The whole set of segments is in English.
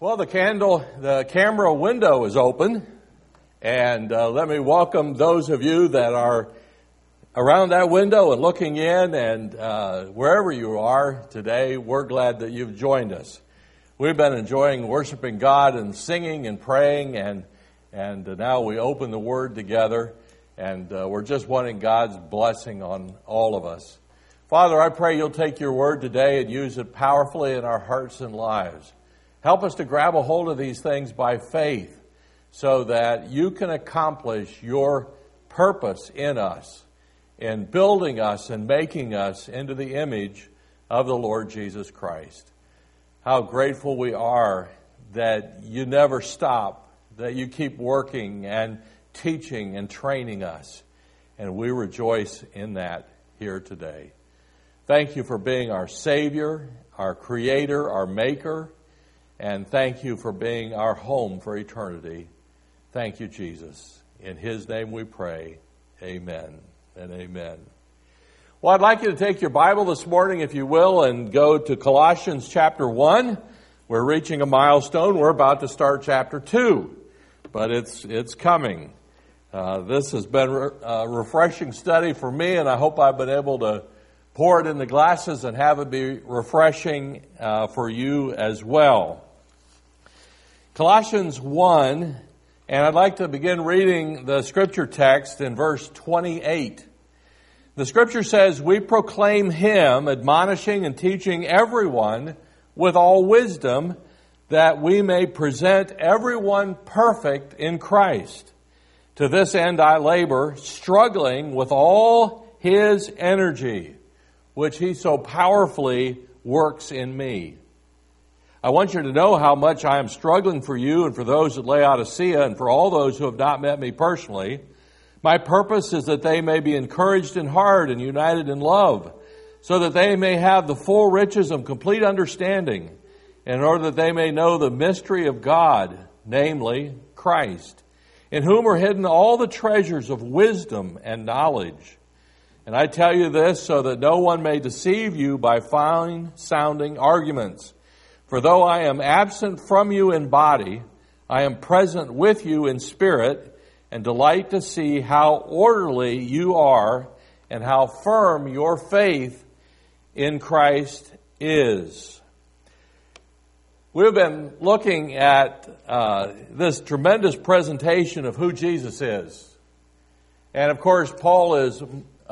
Well, the camera window is open, and let me welcome those of you that are around that window and looking in, and wherever you are today, we're glad that you've joined us. We've been enjoying worshiping God and singing and praying, and now we open the Word together, and we're just wanting God's blessing on all of us. Father, I pray you'll take your Word today and use it powerfully in our hearts and lives. Help us to grab a hold of these things by faith so that you can accomplish your purpose in us, in building us and making us into the image of the Lord Jesus Christ. How grateful we are that you never stop, that you keep working and teaching and training us. And we rejoice in that here today. Thank you for being our Savior, our Creator, our Maker. And thank you for being our home for eternity. Thank you, Jesus. In His name we pray. Amen and amen. Well, I'd like you to take your Bible this morning, if you will, and go to Colossians chapter 1. We're reaching a milestone. We're about to start chapter 2, but it's coming. This has been a refreshing study for me, and I hope I've been able to pour it in the glasses and have it be refreshing for you as well. Colossians 1, and I'd like to begin reading the scripture text in verse 28. The scripture says, "We proclaim Him, admonishing and teaching everyone with all wisdom, that we may present everyone perfect in Christ. To this end I labor, struggling with all His energy, which He so powerfully works in me. I want you to know how much I am struggling for you and for those at Laodicea and for all those who have not met me personally. My purpose is that they may be encouraged in heart and united in love, so that they may have the full riches of complete understanding, in order that they may know the mystery of God, namely Christ, in whom are hidden all the treasures of wisdom and knowledge. And I tell you this so that no one may deceive you by fine-sounding arguments. For though I am absent from you in body, I am present with you in spirit, and delight to see how orderly you are and how firm your faith in Christ is." We've been looking at this tremendous presentation of who Jesus is. And of course, Paul is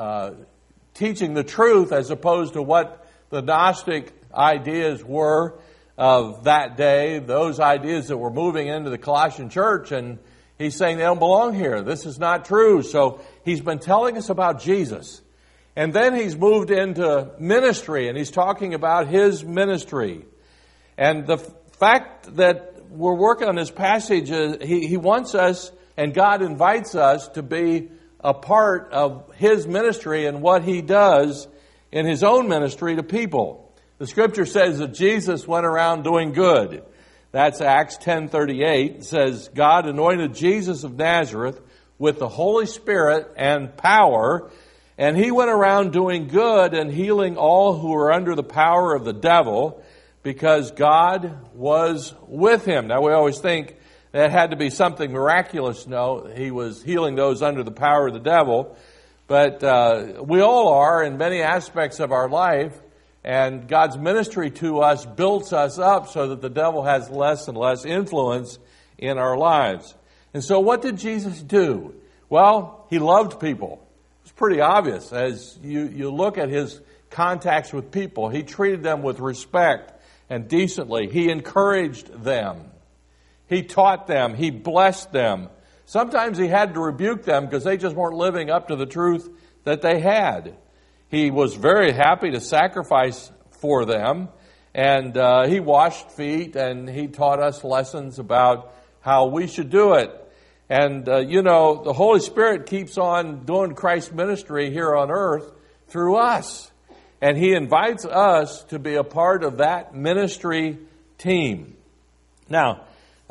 teaching the truth as opposed to what the Gnostic ideas were of that day, those ideas that were moving into the Colossian church, and he's saying they don't belong here. This is not true. So he's been telling us about Jesus. And then he's moved into ministry, and he's talking about his ministry. And the fact that we're working on this passage, he wants us, and God invites us to be a part of his ministry and what he does in his own ministry to people. The scripture says that Jesus went around doing good. That's Acts 10:38. It says, "God anointed Jesus of Nazareth with the Holy Spirit and power, and he went around doing good and healing all who were under the power of the devil, because God was with him." Now, we always think that had to be something miraculous. No, he was healing those under the power of the devil. But we all are in many aspects of our life. And God's ministry to us builds us up so that the devil has less and less influence in our lives. And so what did Jesus do? Well, he loved people. It's pretty obvious as you look at his contacts with people. He treated them with respect and decently. He encouraged them. He taught them. He blessed them. Sometimes he had to rebuke them because they just weren't living up to the truth that they had. He was very happy to sacrifice for them, and he washed feet, and he taught us lessons about how we should do it. And, the Holy Spirit keeps on doing Christ's ministry here on earth through us. And he invites us to be a part of that ministry team. Now,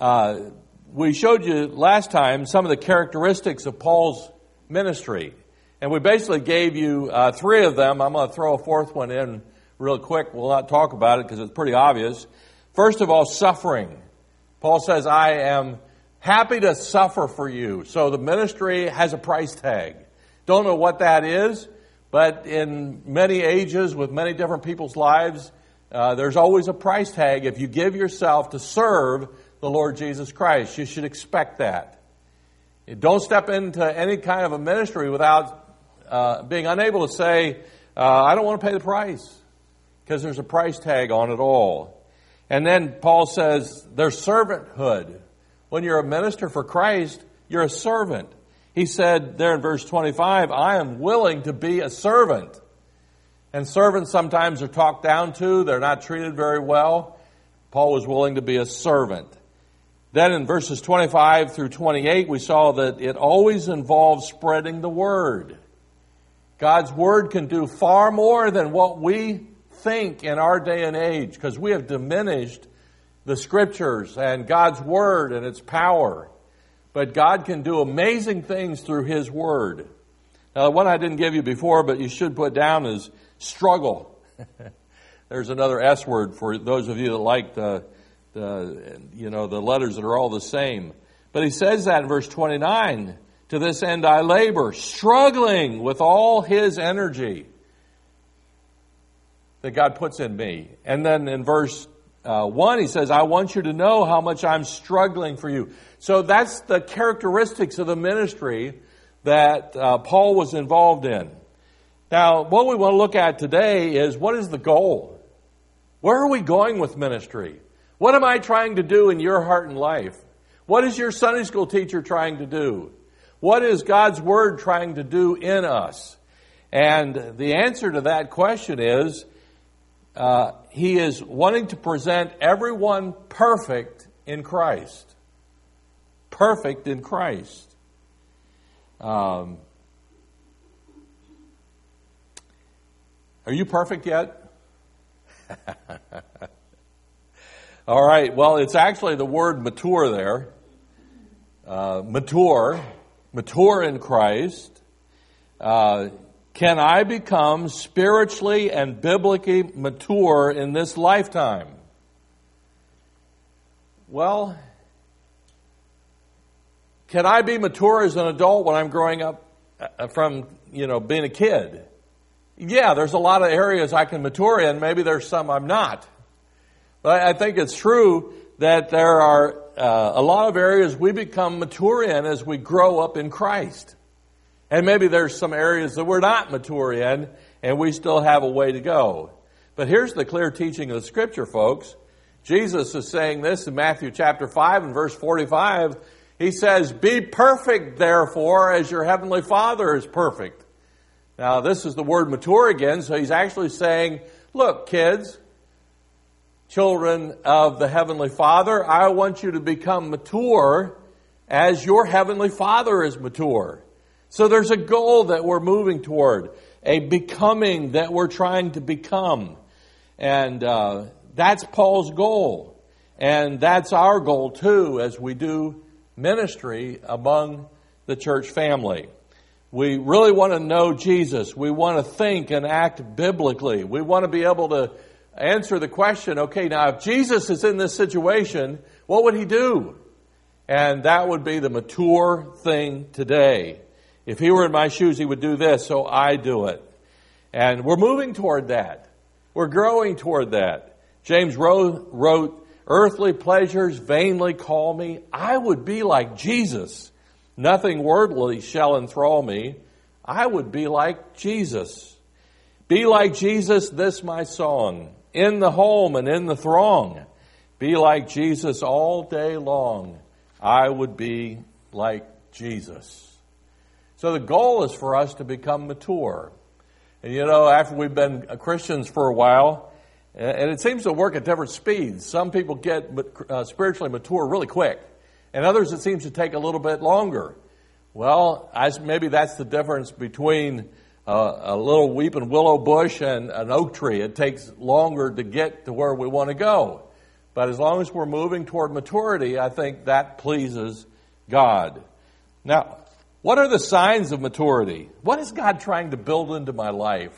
we showed you last time some of the characteristics of Paul's ministry. And we basically gave you 3 of them. I'm going to throw a 4th one in real quick. We'll not talk about it because it's pretty obvious. First of all, suffering. Paul says, I am happy to suffer for you. So the ministry has a price tag. Don't know what that is, but in many ages with many different people's lives, there's always a price tag. If you give yourself to serve the Lord Jesus Christ, you should expect that. Don't step into any kind of a ministry without being unable to say, I don't want to pay the price, because there's a price tag on it all. And then Paul says there's servanthood. When you're a minister for Christ, you're a servant. He said there in verse 25, I am willing to be a servant. And servants sometimes are talked down to. They're not treated very well. Paul was willing to be a servant. Then in verses 25 through 28, we saw that it always involves spreading the word. God's word can do far more than what we think in our day and age, because we have diminished the scriptures and God's word and its power. But God can do amazing things through his word. Now, the one I didn't give you before, but you should put down is struggle. There's another S word for those of you that like the letters that are all the same. But he says that in verse 29, to this end I labor, struggling with all his energy that God puts in me. And then in verse 1, he says, I want you to know how much I'm struggling for you. So that's the characteristics of the ministry that Paul was involved in. Now, what we want to look at today is, what is the goal? Where are we going with ministry? What am I trying to do in your heart and life? What is your Sunday school teacher trying to do? What is God's word trying to do in us? And the answer to that question is, he is wanting to present everyone perfect in Christ. Perfect in Christ. Are you perfect yet? All right. Well, it's actually the word mature there. Mature in Christ. Can I become spiritually and biblically mature in this lifetime? Well, can I be mature as an adult when I'm growing up from, being a kid? Yeah, there's a lot of areas I can mature in. Maybe there's some I'm not. But I think it's true that there are a lot of areas we become mature in as we grow up in Christ. And maybe there's some areas that we're not mature in, and we still have a way to go. But here's the clear teaching of the Scripture, folks. Jesus is saying this in Matthew chapter 5 and verse 45. He says, be perfect, therefore, as your heavenly Father is perfect. Now, this is the word mature again, so he's actually saying, look, kids, children of the heavenly Father, I want you to become mature as your heavenly Father is mature. So there's a goal that we're moving toward, a becoming that we're trying to become. And that's Paul's goal. And that's our goal too as we do ministry among the church family. We really want to know Jesus. We want to think and act biblically. We want to be able to answer the question, okay, now if Jesus is in this situation, what would he do? And that would be the mature thing today. If he were in my shoes, he would do this, so I do it. And we're moving toward that. We're growing toward that. James wrote, earthly pleasures vainly call me. I would be like Jesus. Nothing worldly shall enthrall me. I would be like Jesus. Be like Jesus, this my song. In the home and in the throng. Be like Jesus all day long. I would be like Jesus. So the goal is for us to become mature. And after we've been Christians for a while, and it seems to work at different speeds. Some people get spiritually mature really quick, and others it seems to take a little bit longer. Well, maybe that's the difference between a little weeping willow bush and an oak tree. It takes longer to get to where we want to go. But as long as we're moving toward maturity, I think that pleases God. Now, what are the signs of maturity? What is God trying to build into my life?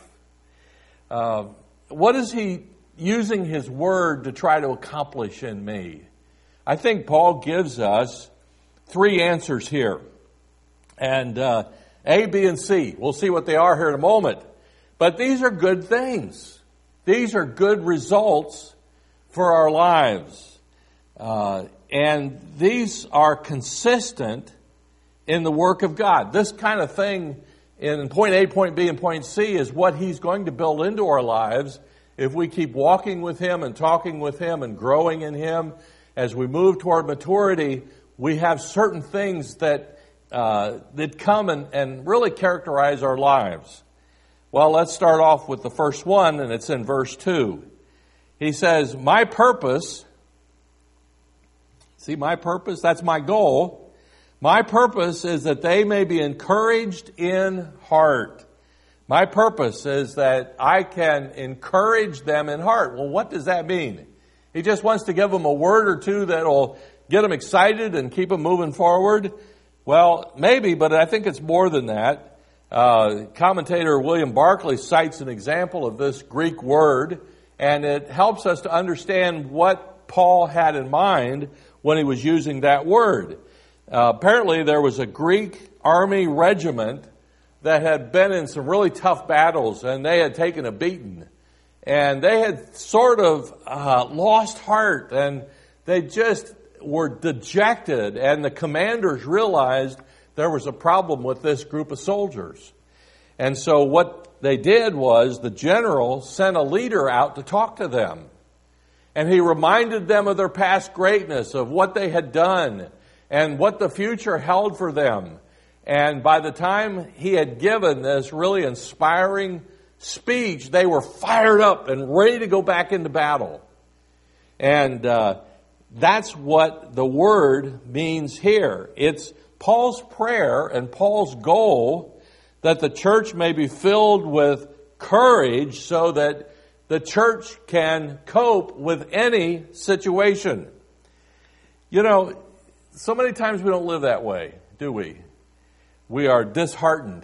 What is he using his word to try to accomplish in me? I think Paul gives us three answers here. And A, B, and C. We'll see what they are here in a moment. But these are good things. These are good results for our lives. And these are consistent in the work of God. This kind of thing in point A, point B, and point C is what He's going to build into our lives if we keep walking with Him and talking with Him and growing in Him. As we move toward maturity, we have certain things that come and really characterize our lives. Well, let's start off with the first one, and it's in verse 2. He says, my purpose, see my purpose? That's my goal. My purpose is that they may be encouraged in heart. My purpose is that I can encourage them in heart. Well, what does that mean? He just wants to give them a word or two that will get them excited and keep them moving forward. Well, maybe, but I think it's more than that. Commentator William Barclay cites an example of this Greek word, and it helps us to understand what Paul had in mind when he was using that word. Apparently, there was a Greek army regiment that had been in some really tough battles, and they had taken a beating. And they had sort of lost heart, and they just were dejected, and the commanders realized there was a problem with this group of soldiers. And so what they did was the general sent a leader out to talk to them. And he reminded them of their past greatness, of what they had done, and what the future held for them. And by the time he had given this really inspiring speech, they were fired up and ready to go back into battle. And that's what the word means here. It's Paul's prayer and Paul's goal that the church may be filled with courage so that the church can cope with any situation. You know, so many times we don't live that way, do we? We are disheartened.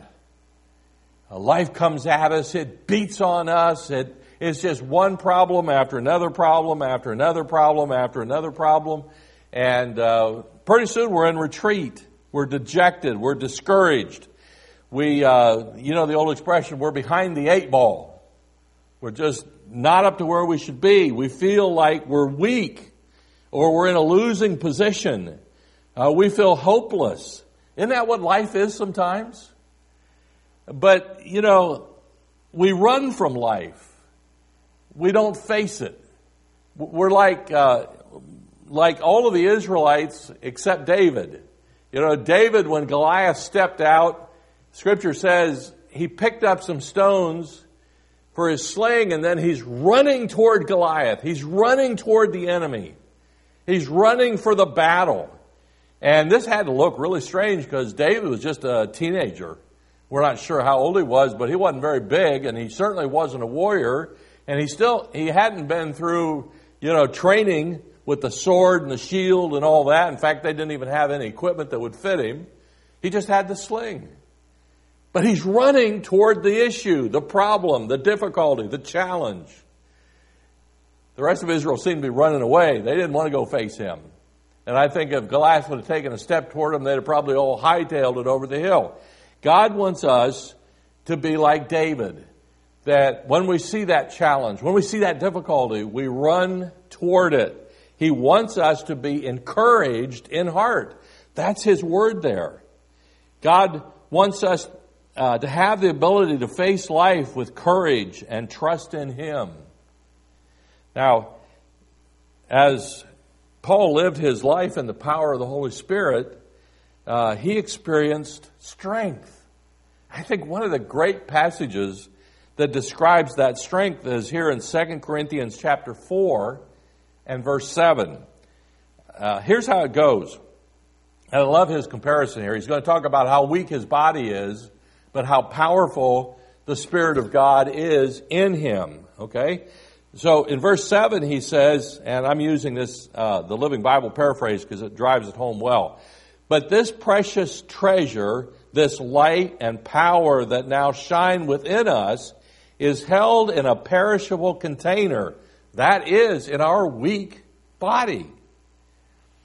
Life comes at us, it beats on us, it's just one problem after another problem after another problem after another problem. And pretty soon we're in retreat. We're dejected. We're discouraged. We, the old expression, we're behind the eight ball. We're just not up to where we should be. We feel like we're weak or we're in a losing position. We feel hopeless. Isn't that what life is sometimes? But, we run from life. We don't face it. We're like all of the Israelites except David. David, when Goliath stepped out, Scripture says he picked up some stones for his sling, and then he's running toward Goliath. He's running toward the enemy. He's running for the battle. And this had to look really strange because David was just a teenager. We're not sure how old he was, but he wasn't very big, and he certainly wasn't a warrior. And he hadn't been through, training with the sword and the shield and all that. In fact, they didn't even have any equipment that would fit him. He just had the sling. But he's running toward the issue, the problem, the difficulty, the challenge. The rest of Israel seemed to be running away. They didn't want to go face him. And I think if Goliath would have taken a step toward him, they'd have probably all hightailed it over the hill. God wants us to be like David. That when we see that challenge, when we see that difficulty, we run toward it. He wants us to be encouraged in heart. That's His word there. God wants us to have the ability to face life with courage and trust in Him. Now, as Paul lived his life in the power of the Holy Spirit, he experienced strength. I think one of the great passages that describes that strength is here in 2 Corinthians chapter 4 and verse 7. Here's how it goes. And I love his comparison here. He's going to talk about how weak his body is, but how powerful the Spirit of God is in him. Okay? So in verse 7 he says, and I'm using this, the Living Bible paraphrase because it drives it home well. But this precious treasure, this light and power that now shine within us, is held in a perishable container. That is in our weak body.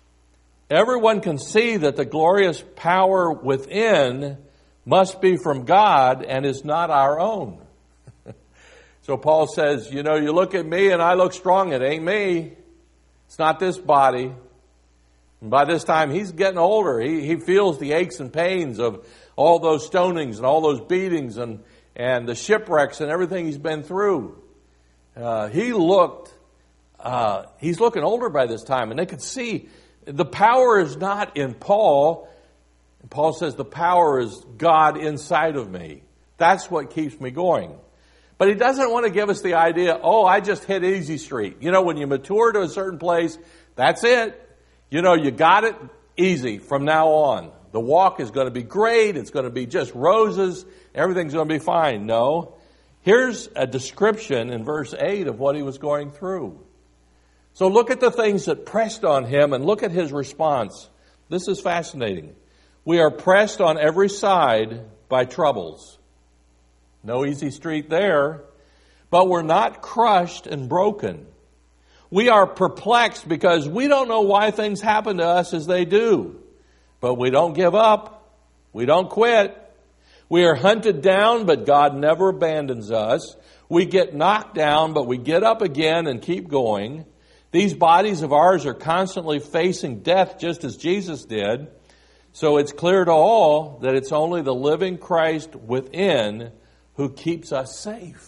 Everyone can see that the glorious power within must be from God and is not our own. So Paul says, you look at me and I look strong. It ain't me. It's not this body. And by this time, he's getting older. He feels the aches and pains of all those stonings and all those beatings and the shipwrecks and everything he's been through. He's looking older by this time, and they could see the power is not in Paul. Paul says the power is God inside of me. That's what keeps me going. But he doesn't want to give us the idea, I just hit easy street. When you mature to a certain place, that's it. You got it easy from now on. The walk is going to be great. It's going to be just roses. Everything's going to be fine. No. Here's a description in verse 8 of what he was going through. So look at the things that pressed on him and look at his response. This is fascinating. We are pressed on every side by troubles. No easy street there. But we're not crushed and broken. We are perplexed because we don't know why things happen to us as they do. But we don't give up. We don't quit. We are hunted down, but God never abandons us. We get knocked down, but we get up again and keep going. These bodies of ours are constantly facing death just as Jesus did. So it's clear to all that it's only the living Christ within who keeps us safe.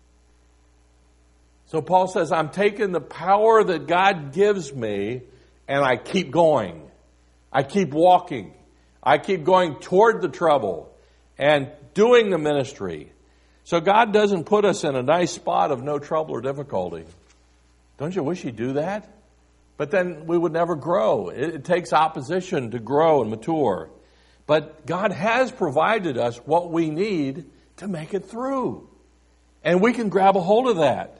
So Paul says, I'm taking the power that God gives me and I keep going. I keep walking. I keep going toward the trouble and doing the ministry. So God doesn't put us in a nice spot of no trouble or difficulty. Don't you wish He'd do that? But then we would never grow. It takes opposition to grow and mature. But God has provided us what we need to make it through. And we can grab a hold of that.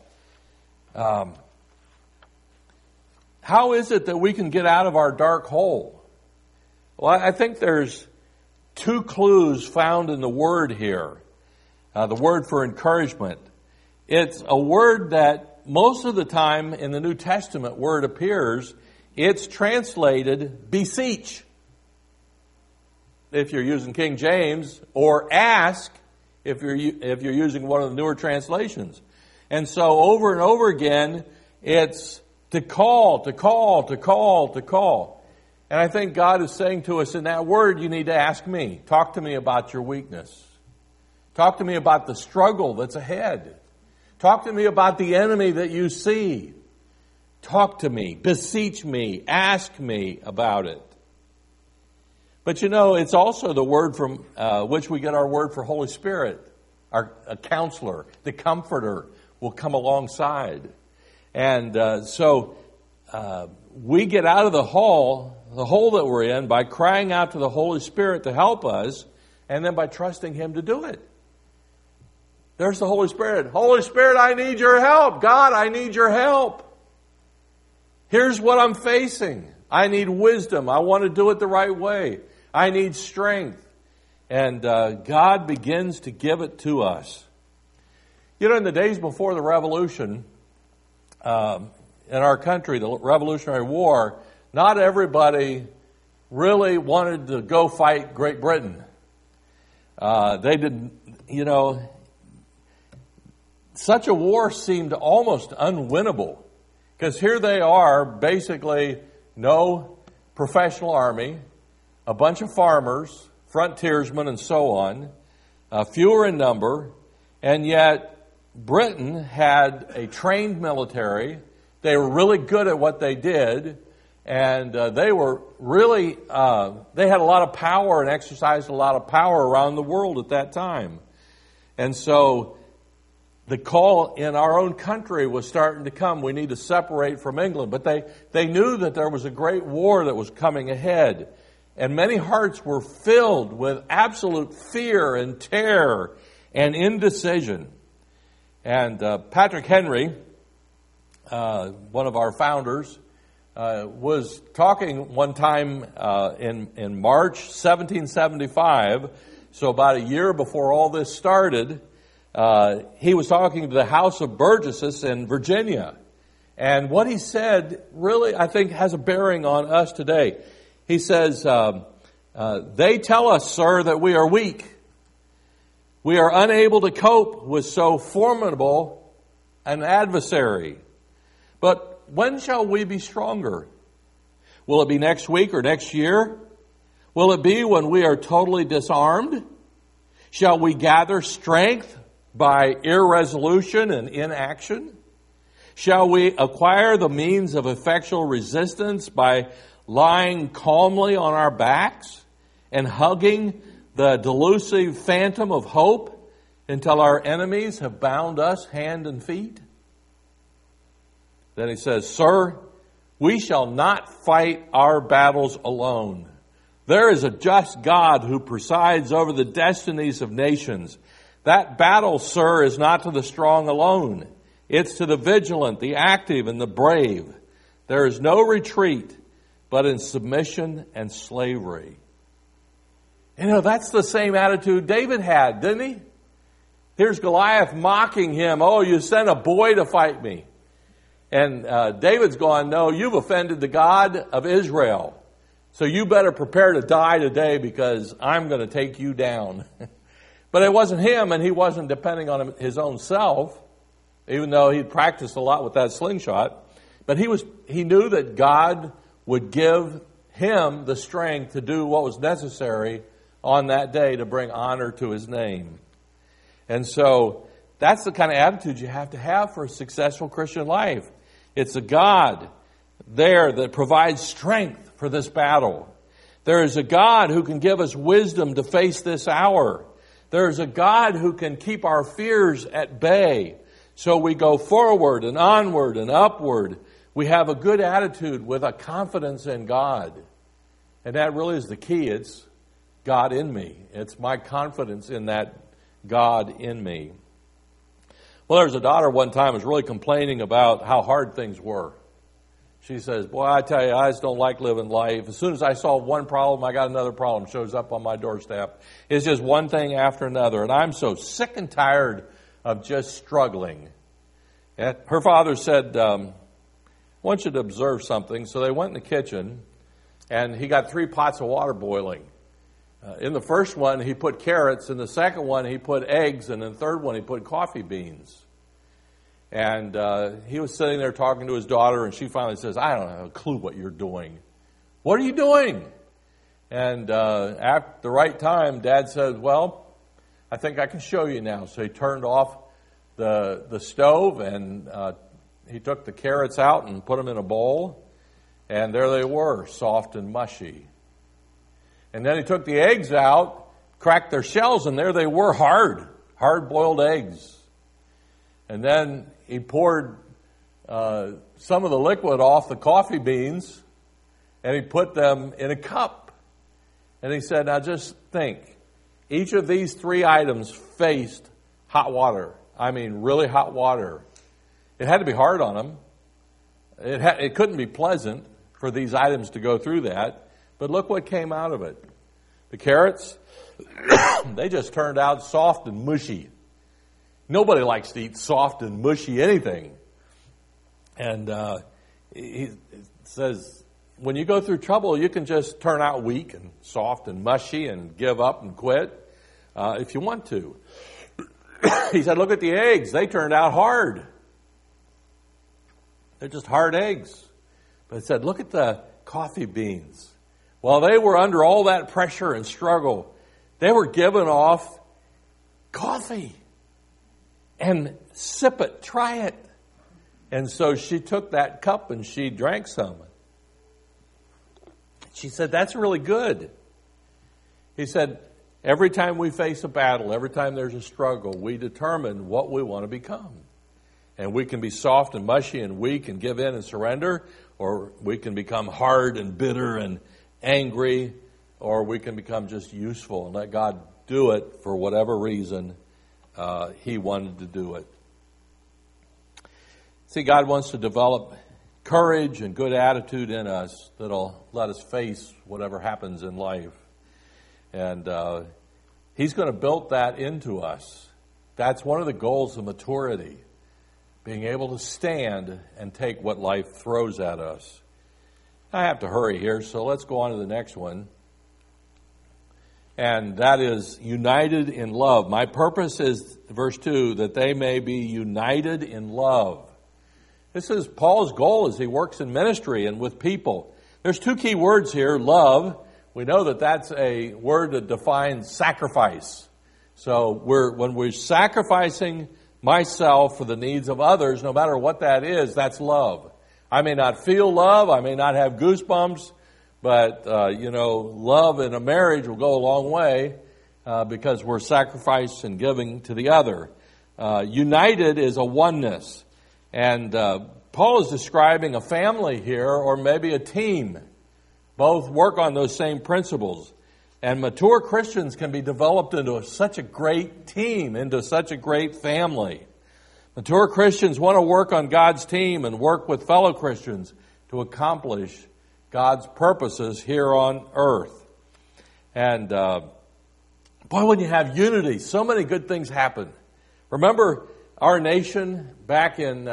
How is it that we can get out of our dark hole? Well, I think there's two clues found in the word here. The word for encouragement. It's a word that most of the time in the New Testament where it appears, it's translated beseech. If you're using King James, or ask if you're using one of the newer translations. And so over and over again, it's to call, to call, to call, to call. And I think God is saying to us in that word, you need to ask me. Talk to me about your weakness. Talk to me about the struggle that's ahead. Talk to me about the enemy that you see. Talk to me, beseech me, ask me about it. But it's also the word from which we get our word for Holy Spirit. A counselor, the comforter will come alongside. And so we get out of the hole that we're in by crying out to the Holy Spirit to help us, and then by trusting Him to do it. There's the Holy Spirit. Holy Spirit, I need your help. God, I need your help. Here's what I'm facing. I need wisdom. I want to do it the right way. I need strength. And God begins to give it to us. In the days before the Revolution, in our country, the Revolutionary War, not everybody really wanted to go fight Great Britain. They didn't, such a war seemed almost unwinnable. Because here they are, basically no professional army, a bunch of farmers, frontiersmen and so on, fewer in number, and yet Britain had a trained military. They were really good at what they did, and they were really, they had a lot of power and exercised a lot of power around the world at that time. And so the call in our own country was starting to come. We need to separate from England. But they knew that there was a great war that was coming ahead. And many hearts were filled with absolute fear and terror and indecision. And Patrick Henry, one of our founders, was talking one time in March 1775, so about a year before all this started. He was talking to the House of Burgesses in Virginia. And what he said really, I think, has a bearing on us today. He says, they tell us, sir, that we are weak. We are unable to cope with so formidable an adversary. But when shall we be stronger? Will it be next week or next year? Will it be when we are totally disarmed? Shall we gather strength by irresolution and inaction? Shall we acquire the means of effectual resistance by lying calmly on our backs and hugging the delusive phantom of hope until our enemies have bound us hand and feet? Then he says, sir, we shall not fight our battles alone. There is a just God who presides over the destinies of nations. That battle, sir, is not to the strong alone. It's to the vigilant, the active, and the brave. There is no retreat but in submission and slavery. You know, that's the same attitude David had, didn't he? Here's Goliath mocking him. Oh, you sent a boy to fight me. And David's going, no, you've offended the God of Israel. So you better prepare to die today because I'm going to take you down. But it wasn't him, and he wasn't depending on his own self, even though he'd practiced a lot with that slingshot. But he knew that God would give him the strength to do what was necessary on that day to bring honor to his name. And so that's the kind of attitude you have to have for a successful Christian life. It's a God there that provides strength for this battle. There is a God who can give us wisdom to face this hour. There is a God who can keep our fears at bay so we go forward and onward and upward. We have a good attitude with a confidence in God. And that really is the key. It's God in me. It's my confidence in that God in me. Well, there was a daughter one time who was really complaining about how hard things were. She says, boy, I tell you, I just don't like living life. As soon as I solve one problem, I got another problem shows up on my doorstep. It's just one thing after another. And I'm so sick and tired of just struggling. And her father said, I want you to observe something. So they went in the kitchen, and he got 3 pots of water boiling. In the first one, he put carrots. In the second one, he put eggs. And in the third one, he put coffee beans. And he was sitting there talking to his daughter, and she finally says, I don't have a clue what you're doing. What are you doing? And at the right time, Dad said, well, I think I can show you now. So he turned off the stove, and he took the carrots out and put them in a bowl. And there they were, soft and mushy. And then he took the eggs out, cracked their shells, and there they were, hard-boiled eggs. And then he poured some of the liquid off the coffee beans, and he put them in a cup. And he said, now just think, each of these 3 items faced hot water. I mean, really hot water. It had to be hard on them. It couldn't be pleasant for these items to go through that. But look what came out of it. The carrots, they just turned out soft and mushy. Nobody likes to eat soft and mushy anything. And he says, when you go through trouble, you can just turn out weak and soft and mushy and give up and quit if you want to. He said, look at the eggs. They turned out hard. They're just hard eggs. But he said, look at the coffee beans. While they were under all that pressure and struggle, they were giving off coffee. And sip it, try it. And so she took that cup and she drank some. She said, that's really good. He said, every time we face a battle, every time there's a struggle, we determine what we want to become. And we can be soft and mushy and weak and give in and surrender, or we can become hard and bitter and angry, or we can become just useful and let God do it for whatever reason He wanted to do it. See, God wants to develop courage and good attitude in us that'll let us face whatever happens in life. And He's going to build that into us. That's one of the goals of maturity, being able to stand and take what life throws at us. I have to hurry here, so let's go on to the next one. And that is united in love. My purpose is, verse 2, that they may be united in love. This is Paul's goal as he works in ministry and with people. There's two key words here, love. We know that that's a word that defines sacrifice. So when we're sacrificing myself for the needs of others, no matter what that is, that's love. I may not feel love, I may not have goosebumps, but, love in a marriage will go a long way because we're sacrificing and giving to the other. United is a oneness. And Paul is describing a family here, or maybe a team. Both work on those same principles. And mature Christians can be developed into such a great team, into such a great family. Mature Christians want to work on God's team and work with fellow Christians to accomplish God's purposes here on earth. And boy, when you have unity, so many good things happen. Remember our nation back in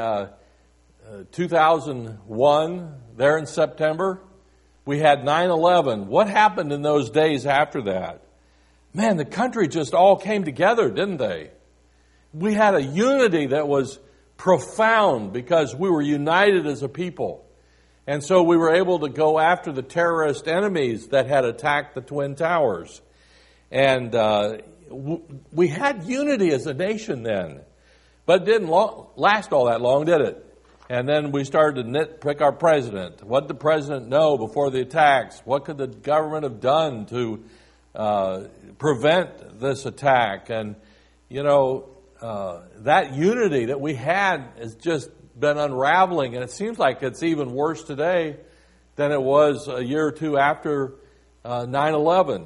2001, there in September? We had 9/11. What happened in those days after that? Man, the country just all came together, didn't they? We had a unity that was profound because we were united as a people. And so we were able to go after the terrorist enemies that had attacked the Twin Towers. And we had unity as a nation then. But it didn't last all that long, did it? And then we started to nitpick our president. What did the president know before the attacks? What could the government have done to prevent this attack? And, that unity that we had has just been unraveling, and it seems like it's even worse today than it was a year or two after 9/11.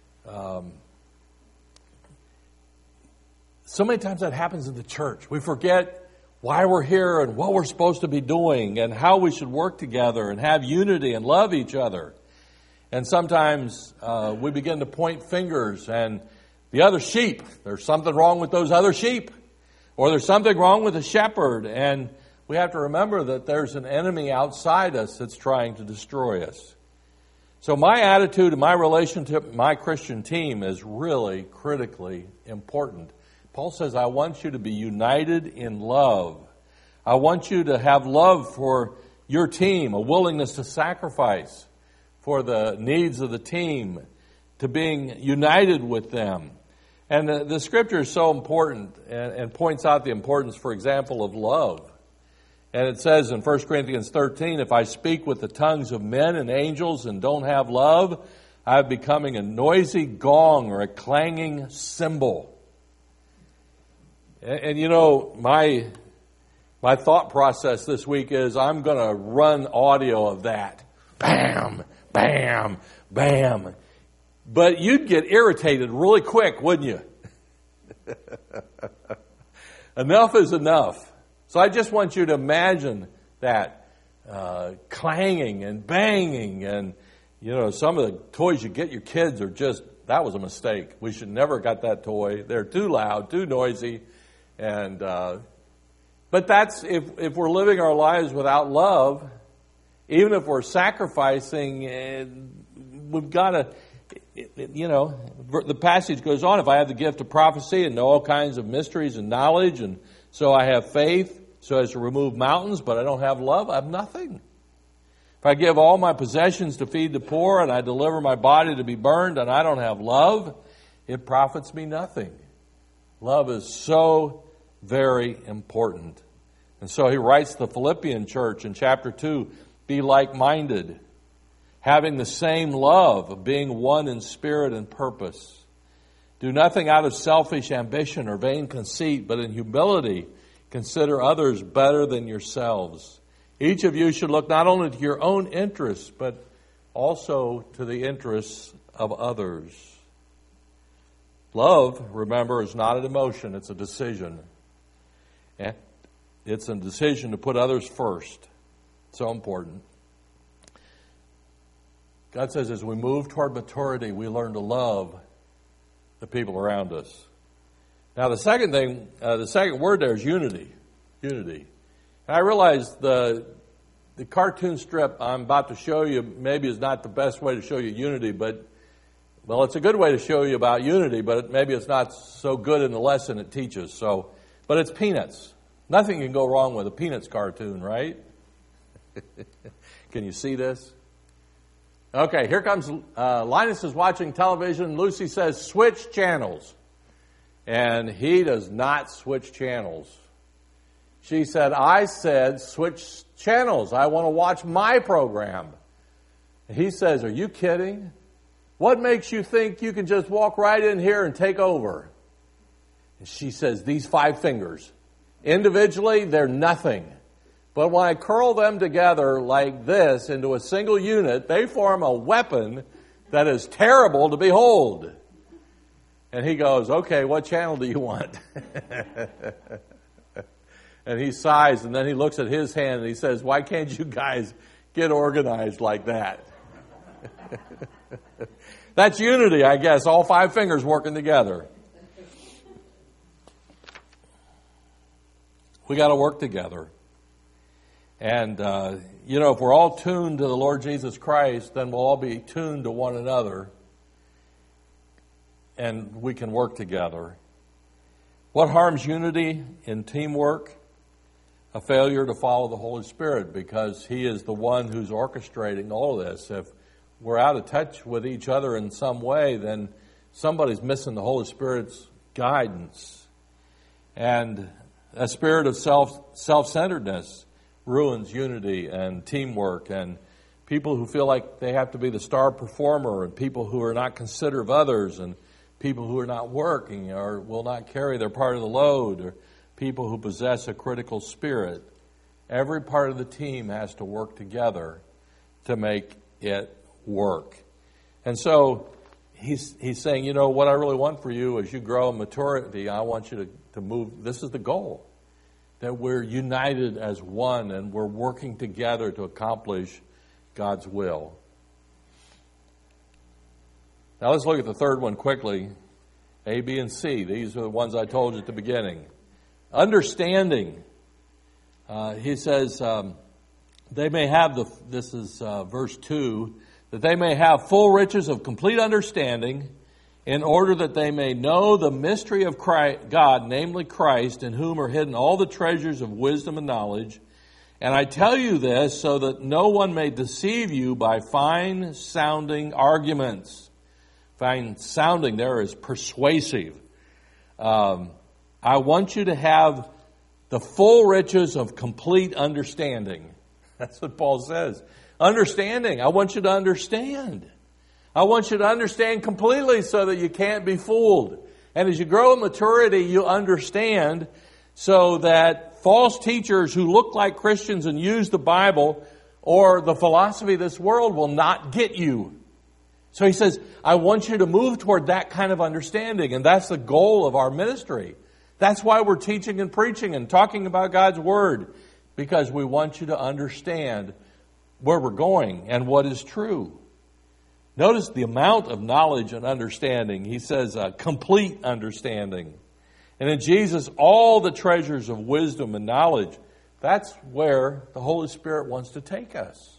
So many times that happens in the church. We forget why we're here and what we're supposed to be doing and how we should work together and have unity and love each other. And sometimes we begin to point fingers and the other sheep, there's something wrong with those other sheep, or there's something wrong with the shepherd, and we have to remember that there's an enemy outside us that's trying to destroy us. So my attitude and my relationship with my Christian team is really critically important. Paul says, I want you to be united in love. I want you to have love for your team, a willingness to sacrifice for the needs of the team, to being united with them. And the scripture is so important and points out the importance, for example, of love. And it says in 1 Corinthians 13, if I speak with the tongues of men and angels and don't have love, I'm becoming a noisy gong or a clanging cymbal. And my thought process this week is I'm going to run audio of that. Bam, bam, bam. But you'd get irritated really quick, wouldn't you? Enough is enough. So I just want you to imagine that clanging and banging and, some of the toys you get your kids are just, that was a mistake. We should never have got that toy. They're too loud, too noisy. And but that's, if we're living our lives without love, even if we're sacrificing, we've got to, the passage goes on, if I have the gift of prophecy and know all kinds of mysteries and knowledge, and so I have faith so as to remove mountains, but I don't have love, I have nothing. If I give all my possessions to feed the poor and I deliver my body to be burned and I don't have love, it profits me nothing. Love is so very important. And so he writes the Philippian church in chapter 2, be like-minded, having the same love, of being one in spirit and purpose. Do nothing out of selfish ambition or vain conceit, but in humility consider others better than yourselves. Each of you should look not only to your own interests, but also to the interests of others. Love, remember, is not an emotion, it's a decision. And it's a decision to put others first. So important. God says as we move toward maturity, we learn to love the people around us. Now the second thing, the second word there is unity. Unity. And I realize the the cartoon strip I'm about to show you maybe is not the best way to show you unity, but, well, it's a good way to show you about unity, but maybe it's not so good in the lesson it teaches. So, but it's Peanuts. Nothing can go wrong with a Peanuts cartoon, right? Can you see this? Okay, here comes Linus is watching television. Lucy says, switch channels. And he does not switch channels. She said, I said, switch channels. I want to watch my program. And he says, are you kidding? What makes you think you can just walk right in here and take over? And she says, these 5 fingers. Individually, they're nothing. But when I curl them together like this into a single unit, they form a weapon that is terrible to behold. And he goes, okay, what channel do you want? And he sighs, and then he looks at his hand and he says, why can't you guys get organized like that? That's unity, I guess, all 5 fingers working together. We got to work together. And, if we're all tuned to the Lord Jesus Christ, then we'll all be tuned to one another. And we can work together. What harms unity in teamwork? A failure to follow the Holy Spirit, because He is the one who's orchestrating all of this. If we're out of touch with each other in some way, then somebody's missing the Holy Spirit's guidance. And a spirit of self-centeredness ruins unity and teamwork, and people who feel like they have to be the star performer, and people who are not considerate of others, and people who are not working or will not carry their part of the load, or people who possess a critical spirit. Every part of the team has to work together to make it work. And so he's saying, what I really want for you as you grow in maturity, I want you to move. This is the goal, that we're united as one and we're working together to accomplish God's will. Now let's look at the third one quickly. A, B, and C. These are the ones I told you at the beginning. Understanding. He says, they may have this is verse 2, that they may have full riches of complete understanding, in order that they may know the mystery of God, namely Christ, in whom are hidden all the treasures of wisdom and knowledge. And I tell you this so that no one may deceive you by fine-sounding arguments. Fine-sounding there is persuasive. I want you to have the full riches of complete understanding. That's what Paul says. Understanding. I want you to understand. I want you to understand completely so that you can't be fooled. And as you grow in maturity, you understand so that false teachers who look like Christians and use the Bible or the philosophy of this world will not get you. So he says, I want you to move toward that kind of understanding. And that's the goal of our ministry. That's why we're teaching and preaching and talking about God's Word, because we want you to understand where we're going and what is true. Notice the amount of knowledge and understanding. He says complete understanding. And in Jesus, all the treasures of wisdom and knowledge. That's where the Holy Spirit wants to take us.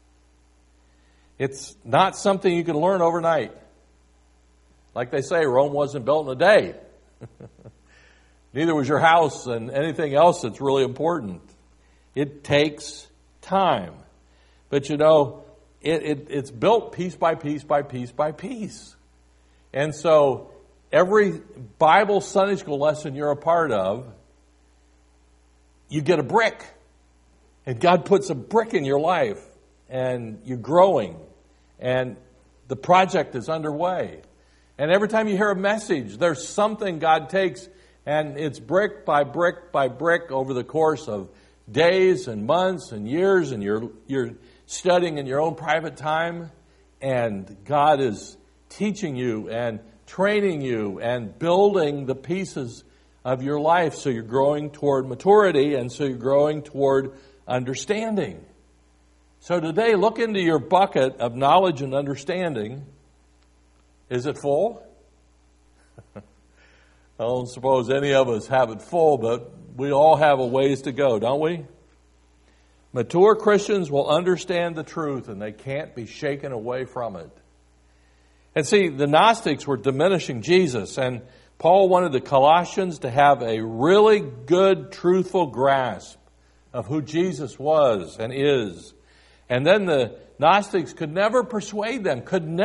It's not something you can learn overnight. Like they say, Rome wasn't built in a day. Neither was your house and anything else that's really important. It takes time. But it's built piece by piece by piece by piece. And so every Bible Sunday school lesson you're a part of, you get a brick. And God puts a brick in your life. And you're growing. And the project is underway. And every time you hear a message, there's something God takes, and it's brick by brick by brick over the course of days and months and years, and you're studying in your own private time, and God is teaching you and training you and building the pieces of your life so you're growing toward maturity and so you're growing toward understanding. So today, look into your bucket of knowledge and understanding. Is it full? I don't suppose any of us have it full, but we all have a ways to go, don't we? Mature Christians will understand the truth, and they can't be shaken away from it. And see, the Gnostics were diminishing Jesus, and Paul wanted the Colossians to have a really good, truthful grasp of who Jesus was and is. And then the Gnostics could never persuade them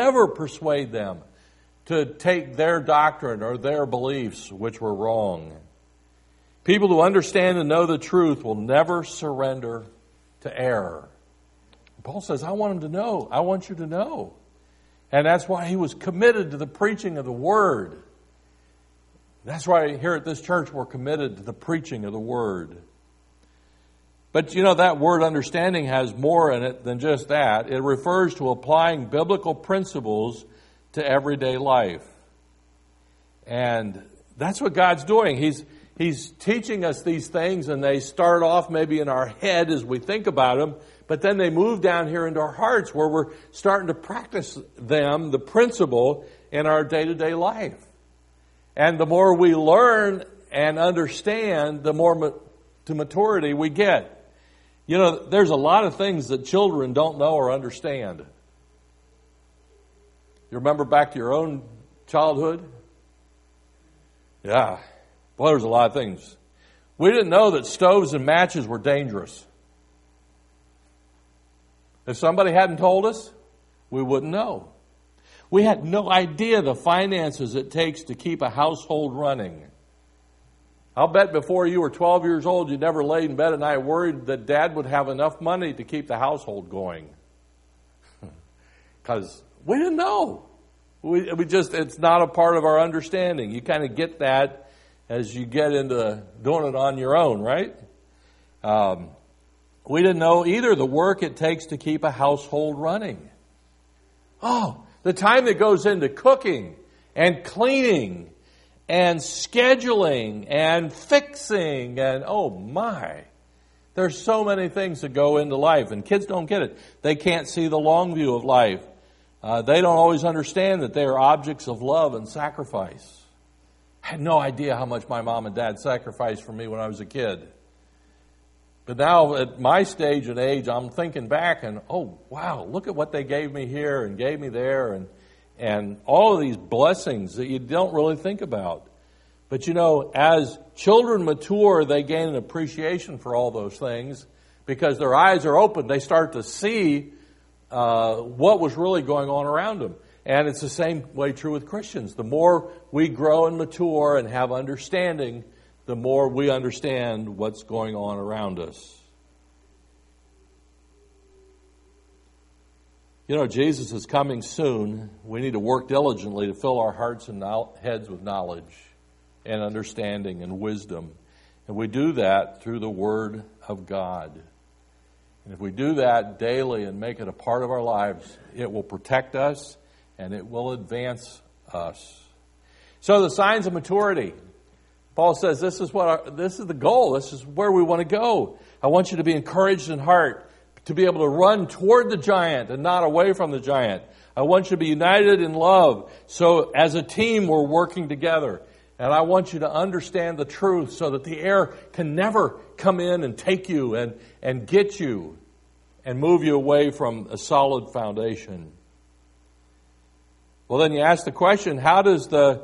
to take their doctrine or their beliefs, which were wrong. People who understand and know the truth will never surrender to error. Paul says, I want them to know. I want you to know. And that's why he was committed to the preaching of the Word. That's why here at this church we're committed to the preaching of the Word. But you know, that word understanding has more in it than just that. It refers to applying biblical principles to everyday life. And that's what God's doing. He's teaching us these things, and they start off maybe in our head as we think about them, but then they move down here into our hearts where we're starting to practice them, the principle, in our day-to-day life. And the more we learn and understand, the more to maturity we get. You know, there's a lot of things that children don't know or understand. You remember back to your own childhood? Yeah. Well, there's a lot of things. We didn't know that stoves and matches were dangerous. If somebody hadn't told us, we wouldn't know. We had no idea the finances it takes to keep a household running. I'll bet before you were 12 years old, you never laid in bed at night worried that Dad would have enough money to keep the household going. Because we didn't know. We just, it's not a part of our understanding. You kind of get that as you get into doing it on your own, right? We didn't know either the work it takes to keep a household running. Oh, the time that goes into cooking and cleaning and scheduling and fixing and oh my. There's so many things that go into life, and kids don't get it. They can't see the long view of life. They don't always understand that they are objects of love and sacrifice. I had no idea how much my mom and dad sacrificed for me when I was a kid. But now at my stage and age, I'm thinking back and, oh, wow, look at what they gave me here and gave me there and all of these blessings that you don't really think about. But you know, as children mature, they gain an appreciation for all those things because their eyes are open. They start to see what was really going on around them. And it's the same way true with Christians. The more we grow and mature and have understanding, the more we understand what's going on around us. You know, Jesus is coming soon. We need to work diligently to fill our hearts and heads with knowledge and understanding and wisdom. And we do that through the Word of God. And if we do that daily and make it a part of our lives, it will protect us and it will advance us. So the signs of maturity. Paul says this is the goal. This is where we want to go. I want you to be encouraged in heart, to be able to run toward the giant and not away from the giant. I want you to be united in love. So as a team, we're working together. And I want you to understand the truth so that the air can never come in and take you and get you and move you away from a solid foundation. Well, then you ask the question, how does the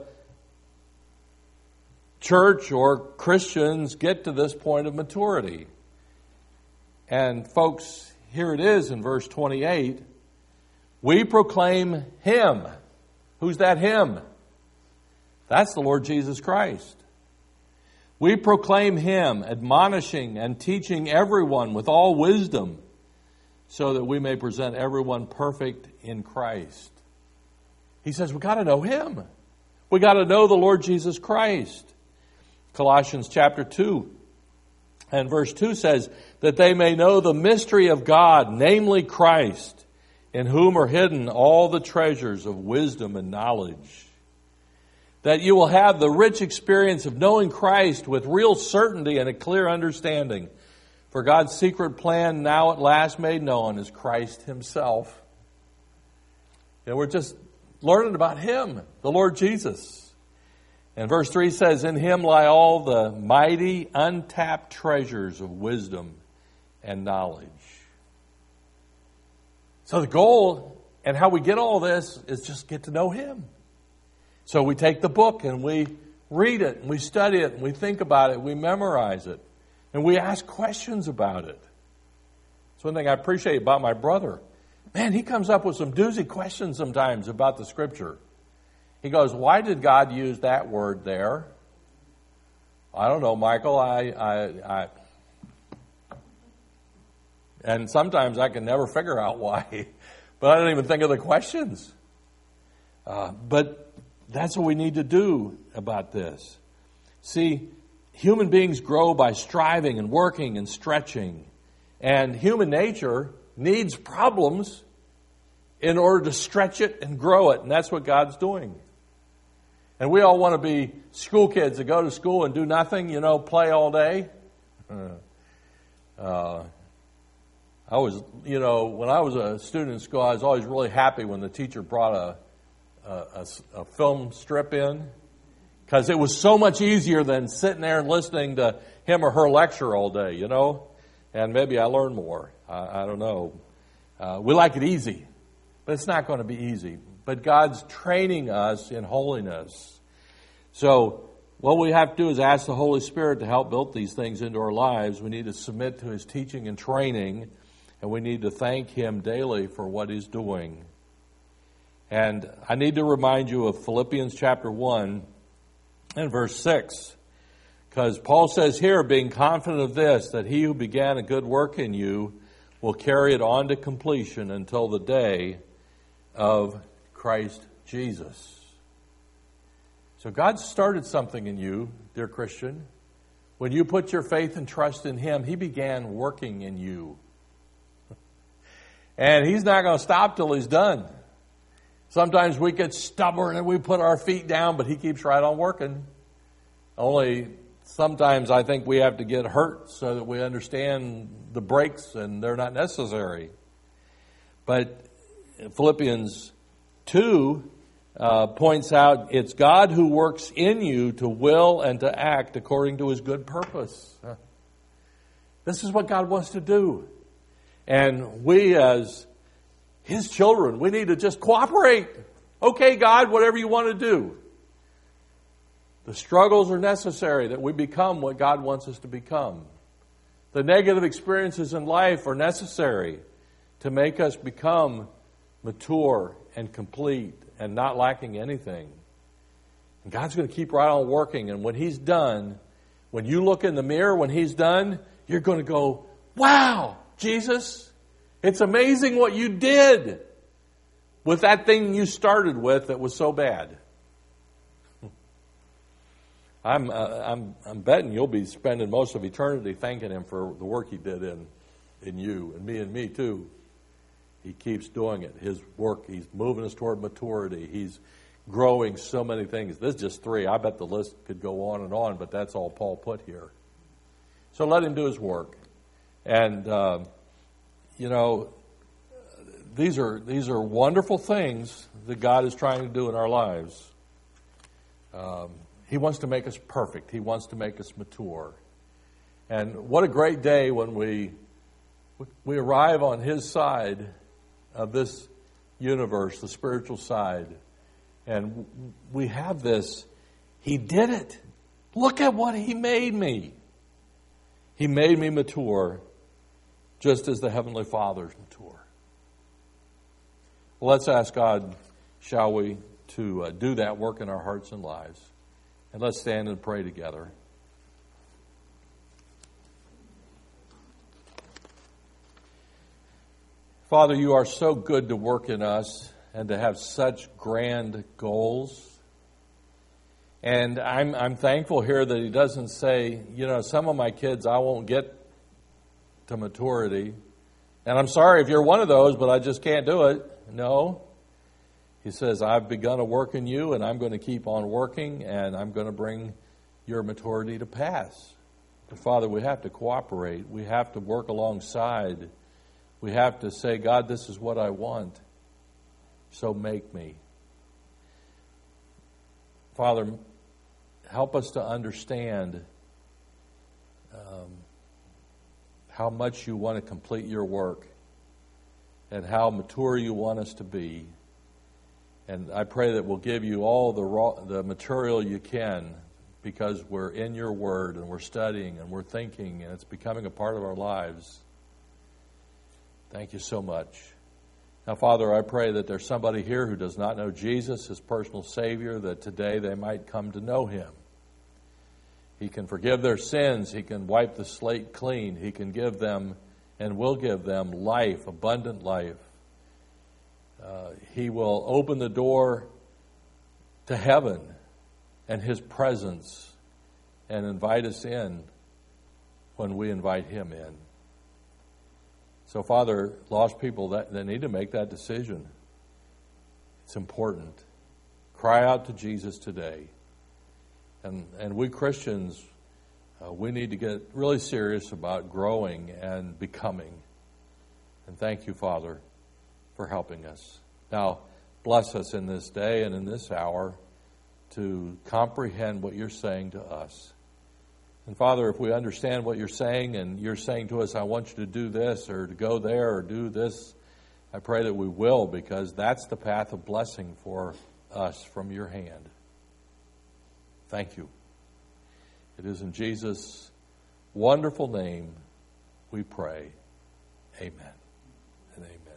church or Christians get to this point of maturity? And folks, here it is in verse 28. We proclaim Him. Who's that Him? That's the Lord Jesus Christ. We proclaim Him, admonishing and teaching everyone with all wisdom, so that we may present everyone perfect in Christ. He says we got to know Him. We got to know the Lord Jesus Christ. Colossians chapter 2 and verse 2 says that they may know the mystery of God, namely Christ, in whom are hidden all the treasures of wisdom and knowledge. That you will have the rich experience of knowing Christ with real certainty and a clear understanding. For God's secret plan, now at last made known, is Christ Himself. And we're just learning about Him, the Lord Jesus. And verse 3 says, in Him lie all the mighty, untapped treasures of wisdom and knowledge. So the goal and how we get all this is just get to know Him. So we take the book and we read it and we study it and we think about it, we memorize it, and we ask questions about it. It's one thing I appreciate about my brother. Man, he comes up with some doozy questions sometimes about the Scripture. He goes, why did God use that word there? I don't know, Michael. And sometimes I can never figure out why. But I don't even think of the questions. But that's what we need to do about this. See, human beings grow by striving and working and stretching. And human nature needs problems in order to stretch it and grow it. And that's what God's doing. And we all want to be school kids that go to school and do nothing, play all day. I was, when I was a student in school, I was always really happy when the teacher brought a film strip in, because it was so much easier than sitting there and listening to him or her lecture all day, and maybe I learned more. I don't know. We like it easy, but it's not going to be easy. But God's training us in holiness. So what we have to do is ask the Holy Spirit to help build these things into our lives. We need to submit to His teaching and training, and we need to thank Him daily for what He's doing. And I need to remind you of Philippians chapter 1 and verse 6. Because Paul says here, being confident of this, that He who began a good work in you will carry it on to completion until the day of Christ Jesus. So God started something in you, dear Christian. When you put your faith and trust in Him, He began working in you. And He's not going to stop till He's done. Sometimes we get stubborn and we put our feet down, but He keeps right on working. Only sometimes I think we have to get hurt so that we understand the breaks and they're not necessary. But Philippians 2 points out it's God who works in you to will and to act according to His good purpose. This is what God wants to do. And we as His children, we need to just cooperate. Okay, God, whatever you want to do. The struggles are necessary that we become what God wants us to become. The negative experiences in life are necessary to make us become mature and complete and not lacking anything. And God's going to keep right on working. And when He's done, when you look in the mirror, when He's done, you're going to go, wow, Jesus, it's amazing what you did with that thing you started with that was so bad. I'm betting you'll be spending most of eternity thanking Him for the work He did in you and me too. He keeps doing it. His work, He's moving us toward maturity. He's growing so many things. This is just 3. I bet the list could go on, but that's all Paul put here. So let Him do His work. And, these are wonderful things that God is trying to do in our lives. He wants to make us perfect. He wants to make us mature. And what a great day when we arrive on His side of this universe, the spiritual side. And we have this, He did it. Look at what He made me. He made me mature, just as the Heavenly Father is mature. Well, let's ask God, shall we, to do that work in our hearts and lives. And let's stand and pray together. Father, You are so good to work in us and to have such grand goals. And I'm thankful here that He doesn't say, some of my kids I won't get to maturity. And I'm sorry if you're one of those, but I just can't do it. No. He says, I've begun a work in you, and I'm going to keep on working, and I'm going to bring your maturity to pass. But Father, we have to cooperate. We have to work alongside. We have to say, God, this is what I want, so make me. Father, help us to understand how much you want to complete your work and how mature you want us to be. And I pray that we'll give you all the material you can, because we're in your word and we're studying and we're thinking and it's becoming a part of our lives. Thank you so much. Now, Father, I pray that there's somebody here who does not know Jesus as personal Savior, that today they might come to know Him. He can forgive their sins. He can wipe the slate clean. He can give them and will give them life, abundant life. He will open the door to heaven and His presence and invite us in when we invite Him in. So, Father, lost people, they need to make that decision. It's important. Cry out to Jesus today. And we Christians, we need to get really serious about growing and becoming. And thank you, Father, for helping us. Now, bless us in this day and in this hour to comprehend what you're saying to us. And Father, if we understand what you're saying and you're saying to us, I want you to do this or to go there or do this, I pray that we will, because that's the path of blessing for us from your hand. Thank you. It is in Jesus' wonderful name we pray. Amen and amen.